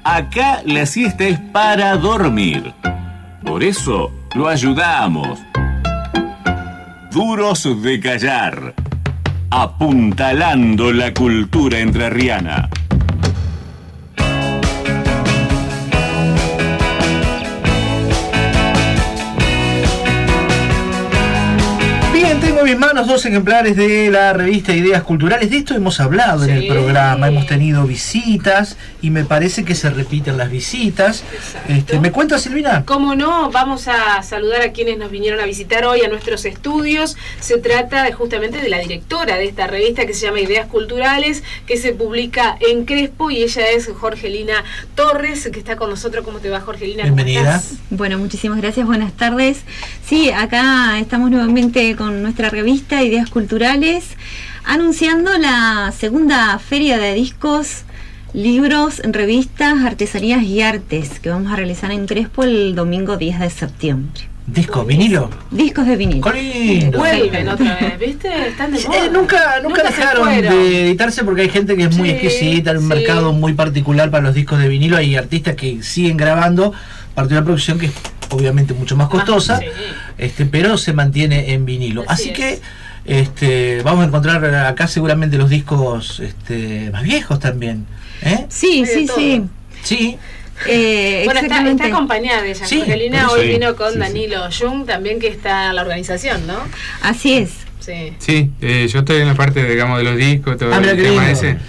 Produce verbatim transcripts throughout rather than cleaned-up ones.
Acá la siesta es para dormir. Por eso lo ayudamos. Duros de callar. Apuntalando la cultura entrerriana. Tengo en mis manos dos ejemplares de la revista Ideas Culturales. De esto hemos hablado sí. en el programa, hemos tenido visitas y me parece que se repiten las visitas. Este, ¿Me cuentas, Silvina? Cómo no, vamos a saludar a quienes nos vinieron a visitar hoy a nuestros estudios. Se trata de, justamente de la directora de esta revista que se llama Ideas Culturales, que se publica en Crespo, y ella es Jorgelina Torres, que está con nosotros. ¿Cómo te va, Jorgelina? Bienvenida. Bueno, muchísimas gracias, buenas tardes. Sí, acá estamos nuevamente con nuestra revista Ideas Culturales, anunciando la segunda feria de discos, libros, revistas, artesanías y artes que vamos a realizar en Crespo el domingo diez de septiembre. ¿Disco, vinilo? Discos de vinilo. ¡Qué lindo! Vuelven otra vez, ¿viste? Están de moda. Eh, nunca, nunca, nunca dejaron de editarse porque hay gente que es muy sí, exquisita, en un sí. mercado muy particular para los discos de vinilo. Hay artistas que siguen grabando, parte de una producción que es obviamente mucho más costosa, sí. este, pero se mantiene en vinilo. Así, Así que este, vamos a encontrar acá seguramente los discos este, más viejos también. ¿eh? Sí, sí, sí. Sí. Eh, bueno, está, está acompañada de ella. Sí, Jorgelina hoy sí, vino con sí, Danilo sí. Jung también, que está en la organización, ¿no? Así es. Sí, sí eh, yo estoy en la parte, digamos, de los discos, todo ah, el tema ese. Eh,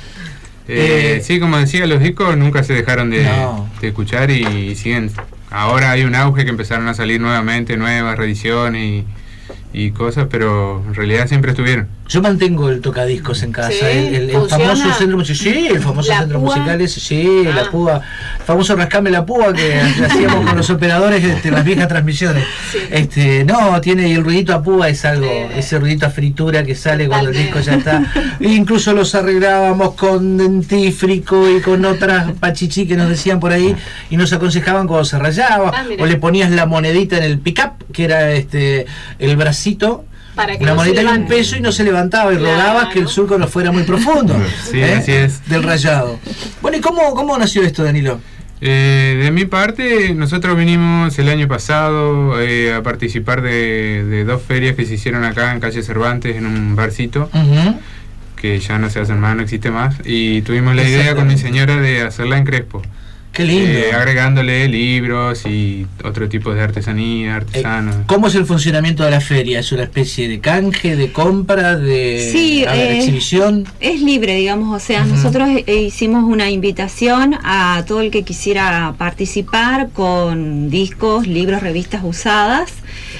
eh, sí, como decía, los discos nunca se dejaron de, no. de escuchar y, y siguen. Ahora hay un auge que empezaron a salir nuevamente, nuevas reediciones y, y cosas, pero en realidad siempre estuvieron. Yo mantengo el tocadiscos en casa, ¿sí? el, el, el famoso centro musical, sí, el famoso ¿La centro púa? musical, sí, ah. la púa, el famoso rascame la púa que hacíamos con los operadores en las viejas transmisiones. Sí. Este, no, tiene, y el ruidito a púa es algo, sí. ese ruidito a fritura que sale cuando el disco ya está. E incluso los arreglábamos con dentífrico y con otras pachichi que nos decían por ahí y nos aconsejaban cuando se rayaba, ah, o le ponías la monedita en el pick-up, que era este el bracito. Para que una no moneda y un peso y no se levantaba y claro, rogabas que el surco no fuera muy profundo. Sí, ¿eh? Así es. Del rayado. Bueno, ¿y cómo, cómo nació esto, Danilo? Eh, de mi parte, nosotros vinimos el año pasado eh, a participar de, de dos ferias que se hicieron acá en calle Cervantes, en un barcito, uh-huh. que ya no se hacen más, no existe más, y tuvimos la idea con mi señora de hacerla en Crespo. Qué lindo. Eh, agregándole libros y otro tipo de artesanía, artesanos. Eh, ¿Cómo es el funcionamiento de la feria? ¿Es una especie de canje, de compra, de sí, a ver, eh, exhibición? Es libre, digamos, o sea, uh-huh. nosotros eh, hicimos una invitación a todo el que quisiera participar con discos, libros, revistas usadas,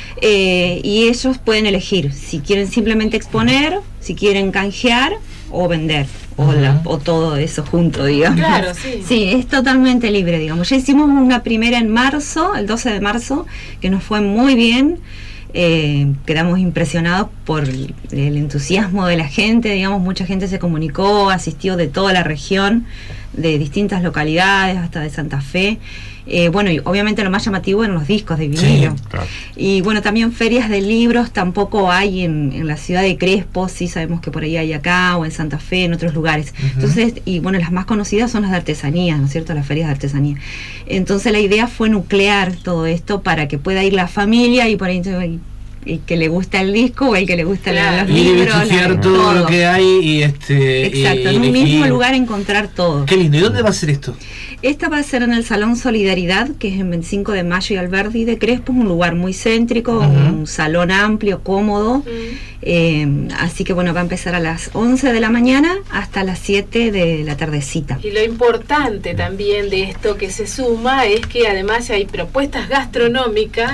eh, y ellos pueden elegir si quieren simplemente exponer, si quieren canjear o vender. O, la, o todo eso junto, digamos. Claro, sí. Sí, es totalmente libre, digamos. Ya hicimos una primera en marzo, el doce de marzo, que nos fue muy bien. Eh, quedamos impresionados por el, el entusiasmo de la gente, digamos, mucha gente se comunicó, asistió de toda la región, de distintas localidades, hasta de Santa Fe. Eh, bueno, y obviamente lo más llamativo eran los discos de vinilo. Sí, claro. Y bueno, también ferias de libros tampoco hay en, en la ciudad de Crespo, sí sabemos que por ahí hay acá, o en Santa Fe, en otros lugares. Uh-huh. Entonces, y bueno, las más conocidas son las de artesanía, ¿no es cierto? Las ferias de artesanía. Entonces la idea fue nuclear todo esto para que pueda ir la familia y por ahí y que le gusta el disco o el que le gusta claro. los y libros. Y todo, todo lo que hay y este... Exacto, y, en un y, mismo y, lugar encontrar todo. Qué lindo. ¿Y dónde va a ser esto? Esta va a ser en el Salón Solidaridad, que es en veinticinco de mayo y Alberdi de Crespo, un lugar muy céntrico, uh-huh. un salón amplio, cómodo. Uh-huh. Eh, así que bueno, va a empezar a las once de la mañana hasta las siete de la tardecita. Y lo importante también de esto que se suma es que además hay propuestas gastronómicas.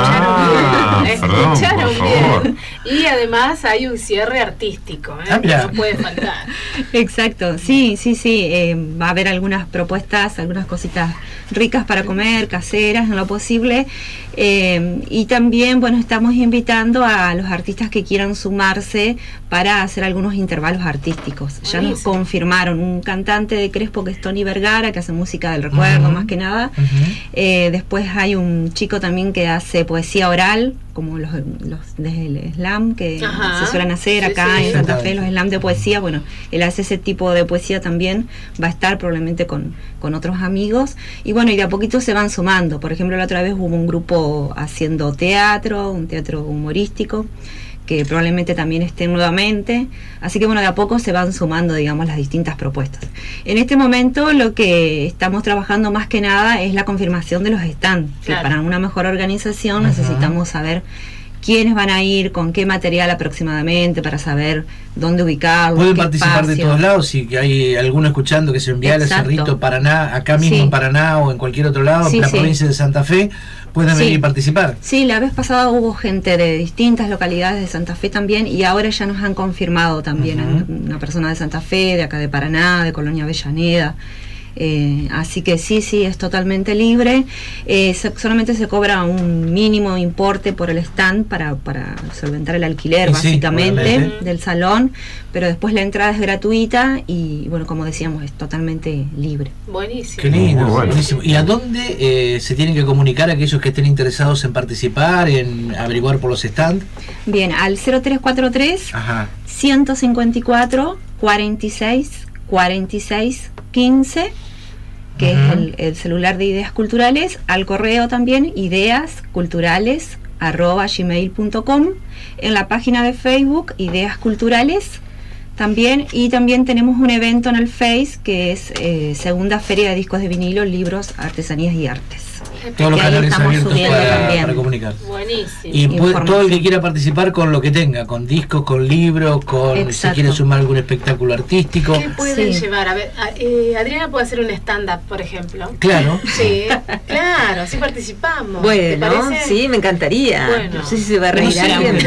Ah, escucharon bien, perdón, escucharon bien. Y además hay un cierre artístico, ¿eh? Ah, que no puede faltar. Exacto, sí, sí, sí. Eh, va a haber algunas propuestas, algunas cositas ricas para comer, caseras, en lo posible. Eh, y también, bueno, estamos invitando a los artistas que quieran quieran sumarse para hacer algunos intervalos artísticos. Ya nos confirmaron un cantante de Crespo que es Tony Vergara, que hace música del recuerdo, uh-huh. más que nada. Uh-huh. eh, después hay un chico también que hace poesía oral, como los, los del slam que Ajá. se suelen hacer sí, acá sí, en Santa Fe, los slam de poesía. Bueno, él hace ese tipo de poesía también, va a estar probablemente con, con otros amigos. Y bueno, y de a poquito se van sumando. Por ejemplo, la otra vez hubo un grupo haciendo teatro, un teatro humorístico, que probablemente también estén nuevamente. Así que bueno, de a poco se van sumando, digamos, las distintas propuestas. En este momento lo que estamos trabajando más que nada es la confirmación de los stands, claro. que para una mejor organización Ajá. necesitamos saber quiénes van a ir, con qué material aproximadamente, para saber dónde ubicarlos. Pueden participar espacio. de todos lados, si hay alguno escuchando que se envía a Cerrito, Paraná, acá mismo sí. en Paraná o en cualquier otro lado, sí, en la sí. provincia de Santa Fe, pueden sí. venir y participar. Sí, la vez pasada hubo gente de distintas localidades de Santa Fe también, y ahora ya nos han confirmado también uh-huh. una persona de Santa Fe, de acá de Paraná, de Colonia Avellaneda. Eh, así que sí, sí, es totalmente libre. Eh, se, solamente se cobra un mínimo importe por el stand para, para solventar el alquiler, sí, básicamente, sí, del salón, pero después la entrada es gratuita y, bueno, como decíamos, es totalmente libre. Buenísimo. Qué lindo, bueno. buenísimo. ¿Y a dónde eh, se tienen que comunicar aquellos que estén interesados en participar, en averiguar por los stands? Bien, al cero tres cuatro tres, ciento cincuenta y cuatro, cuarenta y seis, cuarenta y seis, quince, que uh-huh. es el, el celular de Ideas Culturales, al correo también ideasculturales arroba gmail punto com, en la página de Facebook Ideas Culturales también, y también tenemos un evento en el Face que es eh, Segunda Feria de Discos de Vinilo, Libros, Artesanías y Artes. Todos los canales abiertos para, para comunicar. Buenísimo. Y puede, todo el que quiera participar con lo que tenga, con discos, con libros, con Exacto. si quiere sumar algún espectáculo artístico. ¿Qué pueden sí. llevar? A ver, a, eh, Adriana puede hacer un stand-up, por ejemplo. Claro. Sí, claro, así participamos. Bueno, sí, me encantaría. Bueno. No sé si se va a reír alguien.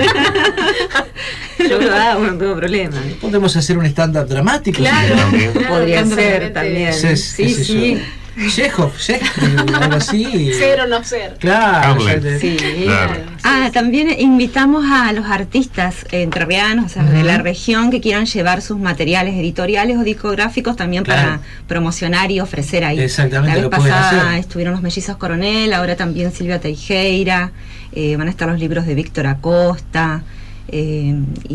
Yo lo hago, no tengo problema. Podemos hacer un stand-up dramático. Claro, claro, podría ser también. Sí, sí, sí. sí. Chekhov, Shakespeare, algo así. Ser o no ser. Claro. Sí. Claro. Ah, también invitamos a los artistas entrerrianos, o sea, uh-huh. de la región, que quieran llevar sus materiales editoriales o discográficos también claro. para promocionar y ofrecer ahí. Exactamente. La vez pasada estuvieron los Mellizos Coronel, ahora también Silvia Teijeira, eh, van a estar los libros de Víctor Acosta. Eh,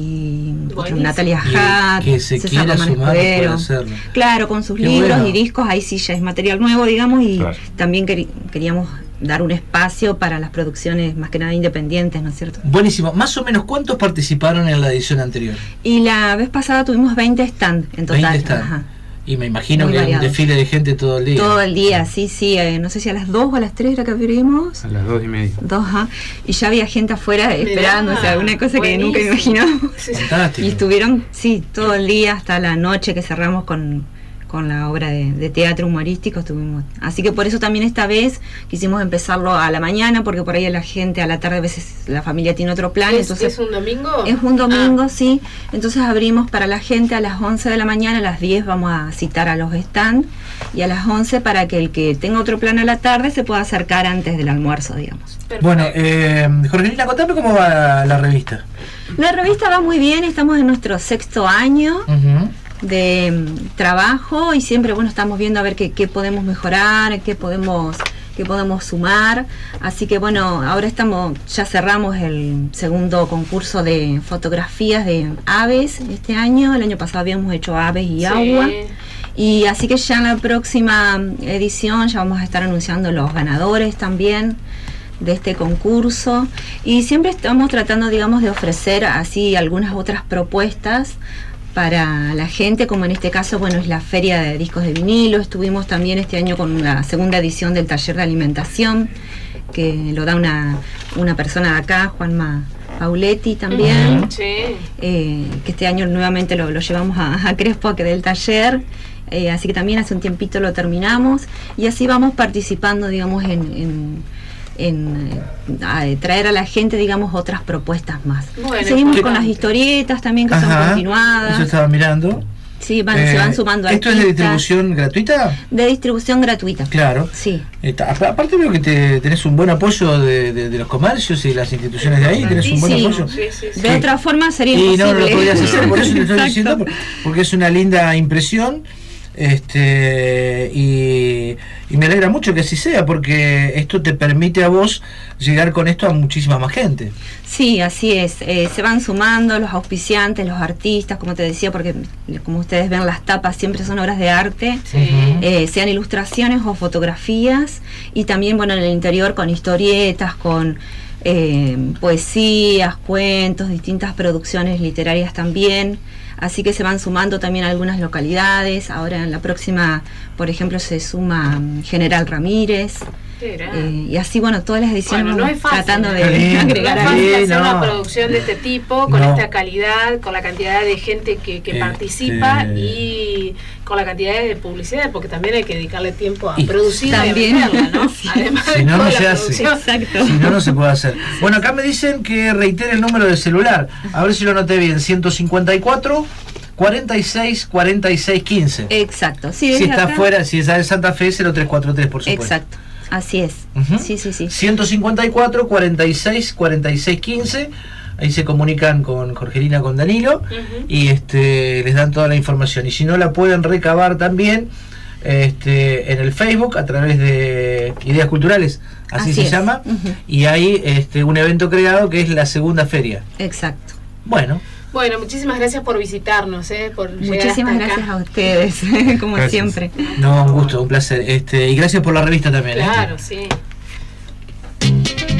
y otro, Natalia Hatt, que se César quiera sumar puede hacerlo. Claro, con sus Qué libros bueno. y discos, ahí sí ya es material nuevo, digamos, y claro. también quer- queríamos dar un espacio para las producciones más que nada independientes, ¿no es cierto? Buenísimo. Más o menos, ¿cuántos participaron en la edición anterior? Y la vez pasada tuvimos veinte stands en total. veinte stands. Ajá. Y me imagino Muy que hay un desfile de gente todo el día. Todo el día, sí, sí. Eh, no sé si a las dos o a las tres era que abrimos. A las dos y media. Dos, ajá. Y ya había gente afuera esperando, o sea, una cosa buenísimo. Que nunca imaginamos. Fantástico. Y estuvieron, sí, todo el día hasta la noche que cerramos con, con la obra de, de teatro humorístico. Estuvimos. Así que por eso también esta vez quisimos empezarlo a la mañana, porque por ahí la gente a la tarde a veces la familia tiene otro plan. ¿Es, entonces, ¿es un domingo? Es un domingo, ah. sí. Entonces abrimos para la gente a las once de la mañana, a las diez vamos a citar a los stands, y a las once para que el que tenga otro plan a la tarde se pueda acercar antes del almuerzo, digamos. Perfecto. Bueno, eh, Jorgelina, contame cómo va la revista. La revista va muy bien, estamos en nuestro sexto año. Uh-huh. de um, trabajo, y siempre bueno estamos viendo a ver qué, qué podemos mejorar, qué podemos qué podemos sumar, así que bueno, ahora estamos ya cerramos el segundo concurso de fotografías de aves este año. El año pasado habíamos hecho aves y sí. agua, y así que ya en la próxima edición ya vamos a estar anunciando los ganadores también de este concurso, y siempre estamos tratando, digamos, de ofrecer así algunas otras propuestas para la gente, como en este caso, bueno, es la Feria de Discos de Vinilo. Estuvimos también este año con la segunda edición del taller de alimentación, que lo da una, una persona de acá, Juanma Pauletti también, uh-huh, sí. eh, que este año nuevamente lo, lo llevamos a, a Crespo, a que dé el taller, eh, así que también hace un tiempito lo terminamos, y así vamos participando, digamos, en... en en a, traer a la gente, digamos, otras propuestas más. Bueno, seguimos con las historietas también, que Ajá, son continuadas. Eso estaba mirando. Sí, van, eh, se van sumando ¿Esto artistas. Es de distribución gratuita? De distribución gratuita. Claro. Sí. Está, aparte veo que te, tenés un buen apoyo de, de, de los comercios y las instituciones de ahí, tenés un buen sí, apoyo. Sí, sí, sí. De otra forma sería y imposible. Y no, no lo podías hacer, por eso te estoy diciendo, porque es una linda impresión. Este y, y me alegra mucho que así sea, porque esto te permite a vos llegar con esto a muchísima más gente. Sí, así es. Eh, se van sumando los auspiciantes, los artistas, como te decía, porque como ustedes ven, las tapas siempre son obras de arte, sí. eh, sean ilustraciones o fotografías, y también, bueno, en el interior con historietas, con eh, poesías, cuentos, distintas producciones literarias también. Así que se van sumando también algunas localidades. Ahora en la próxima, por ejemplo, se suma General Ramírez. Eh, y así, bueno, todas las ediciones bueno, no es fácil, tratando de sí, agregar no es fácil hacer no. una producción de este tipo, con no. esta calidad, con la cantidad de gente que, que este... participa y con la cantidad de publicidad, porque también hay que dedicarle tiempo a y producir también. y a venderla, ¿no? Sí. Además si de no, toda no la se hace. Exacto. Si no, no se puede hacer. Bueno, acá me dicen que reitere el número de celular. A ver si lo noté bien. ciento cincuenta y cuatro, cuarenta y seis, cuarenta y seis, quince. Exacto. Sí, si está acá. fuera, si está en Santa Fe, cero tres cuatro tres, por supuesto. Exacto. Así es. Uh-huh. Sí, sí, sí. ciento cincuenta y cuatro, cuarenta y seis, cuarenta y seis, quince. Ahí se comunican con Jorgelina, con Danilo, uh-huh. y este les dan toda la información. Y si no, la pueden recabar también este en el Facebook a través de Ideas Culturales, así, así se es. llama, uh-huh. y hay este un evento creado que es la segunda feria. Exacto. Bueno. Bueno, muchísimas gracias por visitarnos, ¿eh? Por muchísimas gracias acá. a ustedes, como gracias. siempre. No, un gusto, un placer. Este, y gracias por la revista también. Claro, ¿eh? sí.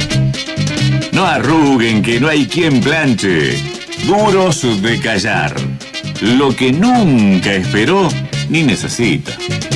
No arruguen, que no hay quien planche. Duros de callar. Lo que nunca esperó ni necesita.